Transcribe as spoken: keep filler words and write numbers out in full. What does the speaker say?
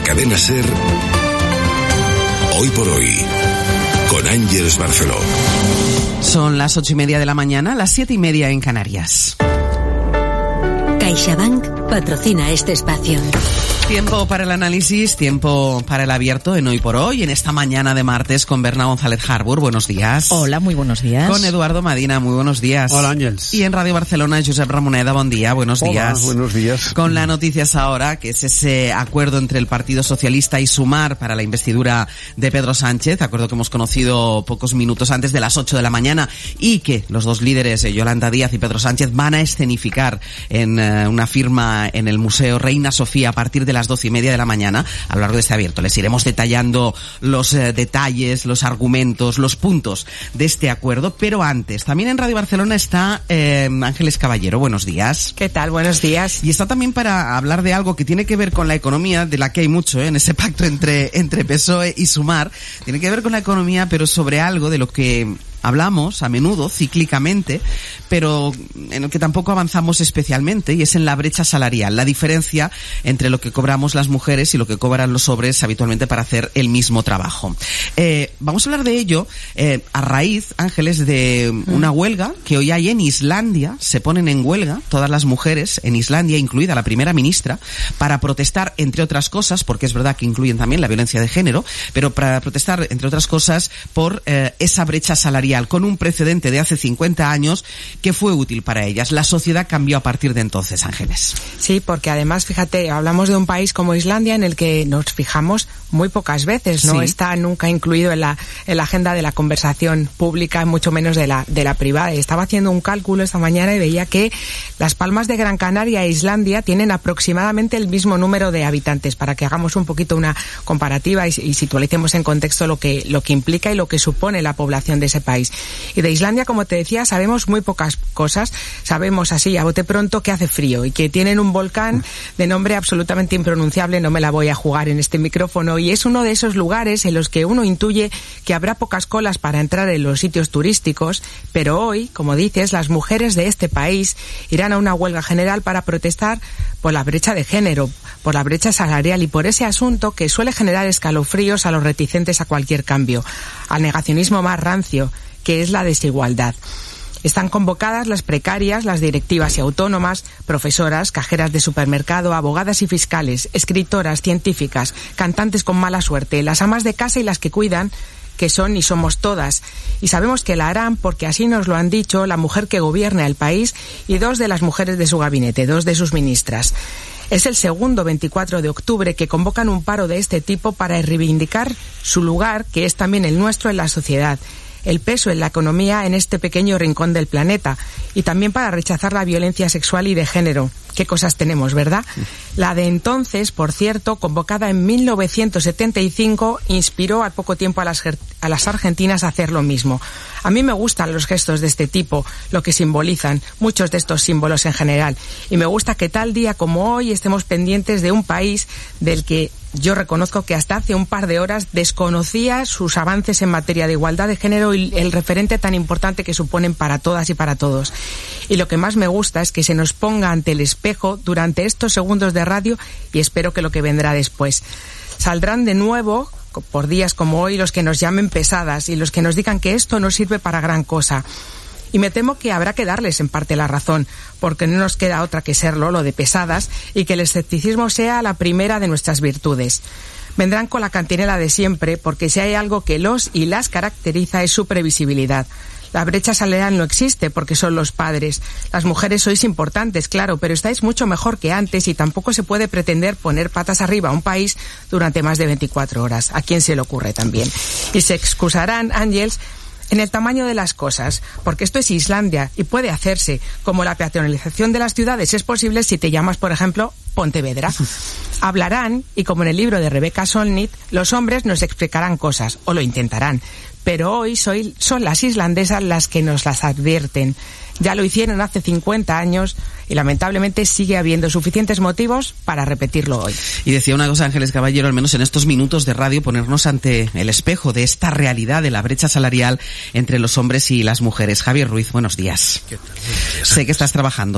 Cadena SER, Hoy por Hoy, con Ángeles Barceló. Son las ocho y media de la mañana, las siete y media en Canarias. CaixaBank patrocina este espacio. Tiempo para el análisis, tiempo para el abierto en Hoy por Hoy, en esta mañana de martes con Berna González Harbour. Buenos días. Hola, muy buenos días. Con Eduardo Madina, muy buenos días. Hola, Ángels. Y en Radio Barcelona, Josep Ramoneda, buen día, buenos Hola, días. buenos días. Con la Noticias Ahora, que es ese acuerdo entre el Partido Socialista y Sumar para la investidura de Pedro Sánchez, acuerdo que hemos conocido pocos minutos antes de las ocho de la mañana y que los dos líderes, Yolanda Díaz y Pedro Sánchez, van a escenificar en uh, una firma en el Museo Reina Sofía a partir de las doce y media de la mañana. Mañana, a lo largo de este abierto, les iremos detallando los eh, detalles, los argumentos, los puntos de este acuerdo, pero antes, también en Radio Barcelona está eh, Ángeles Caballero, buenos días. ¿Qué tal? Buenos días. Y está también para hablar de algo que tiene que ver con la economía, de la que hay mucho ¿eh? en ese pacto entre, entre P S O E y Sumar, tiene que ver con la economía, pero sobre algo de lo que hablamos a menudo, cíclicamente, pero en el que tampoco avanzamos especialmente, y es en la brecha salarial, la diferencia entre lo que cobramos las mujeres y lo que cobran los hombres habitualmente para hacer el mismo trabajo. Eh, vamos a hablar de ello eh, a raíz, Ángeles, de una huelga que hoy hay en Islandia. Se ponen en huelga todas las mujeres en Islandia, incluida la primera ministra, para protestar, entre otras cosas, porque es verdad que incluyen también la violencia de género, pero para protestar, entre otras cosas, por eh, esa brecha salarial, con un precedente de hace cincuenta años que fue útil para ellas. La sociedad cambió a partir de entonces, Ángeles. Sí, porque además, fíjate, hablamos de un país como Islandia en el que nos fijamos muy pocas veces, no sí. está nunca incluido en la, en la agenda de la conversación pública, mucho menos de la, de la privada. Y estaba haciendo un cálculo esta mañana y veía que Las Palmas de Gran Canaria e Islandia tienen aproximadamente el mismo número de habitantes, para que hagamos un poquito una comparativa y, y situalicemos en contexto lo que, lo que implica y lo que supone la población de ese país. Y de Islandia, como te decía, sabemos muy pocas cosas. Sabemos así, a bote pronto, que hace frío y que tienen un volcán de nombre absolutamente impronunciable, no me la voy a jugar en este micrófono, y es uno de esos lugares en los que uno intuye que habrá pocas colas para entrar en los sitios turísticos, pero hoy, como dices, las mujeres de este país irán a una huelga general para protestar por la brecha de género, por la brecha salarial y por ese asunto que suele generar escalofríos a los reticentes a cualquier cambio, al negacionismo más rancio, que es la desigualdad. Están convocadas las precarias, las directivas y autónomas, profesoras, cajeras de supermercado, abogadas y fiscales, escritoras, científicas, cantantes con mala suerte, las amas de casa y las que cuidan, que son y somos todas. Y sabemos que la harán porque así nos lo han dicho la mujer que gobierna el país y dos de las mujeres de su gabinete, dos de sus ministras. Es el segundo veinticuatro de octubre que convocan un paro de este tipo para reivindicar su lugar, que es también el nuestro en la sociedad, el peso en la economía en este pequeño rincón del planeta, y también para rechazar la violencia sexual y de género. Qué cosas tenemos, ¿verdad? La de entonces, por cierto, convocada en mil novecientos setenta y cinco, inspiró al poco tiempo a las, a las argentinas a hacer lo mismo. A mí me gustan los gestos de este tipo, lo que simbolizan, muchos de estos símbolos en general, y me gusta que tal día como hoy estemos pendientes de un país del que yo reconozco que hasta hace un par de horas desconocía sus avances en materia de igualdad de género y el referente tan importante que suponen para todas y para todos. Y lo que más me gusta es que se nos ponga ante el espejo durante estos segundos de radio, y espero que lo que vendrá después. Saldrán de nuevo, por días como hoy, los que nos llamen pesadas y los que nos digan que esto no sirve para gran cosa. Y me temo que habrá que darles en parte la razón, porque no nos queda otra que serlo, lo de pesadas, y que el escepticismo sea la primera de nuestras virtudes. Vendrán con la cantinela de siempre, porque si hay algo que los y las caracteriza es su previsibilidad. La brecha salarial no existe porque son los padres. Las mujeres sois importantes, claro, pero estáis mucho mejor que antes y tampoco se puede pretender poner patas arriba a un país durante más de veinticuatro horas. ¿A quién se le ocurre también? Y se excusarán, Ángels, en el tamaño de las cosas, porque esto es Islandia y puede hacerse, como la peatonalización de las ciudades es posible si te llamas, por ejemplo, Pontevedra. Hablarán, y como en el libro de Rebecca Solnit, los hombres nos explicarán cosas, o lo intentarán, pero hoy soy, son las islandesas las que nos las advierten. Ya lo hicieron hace cincuenta años y lamentablemente sigue habiendo suficientes motivos para repetirlo hoy. Y decía una cosa, Ángeles Caballero, al menos en estos minutos de radio, ponernos ante el espejo de esta realidad de la brecha salarial entre los hombres y las mujeres. Javier Ruiz, buenos días. ¿Qué tal? Buenos días. Sé que estás trabajando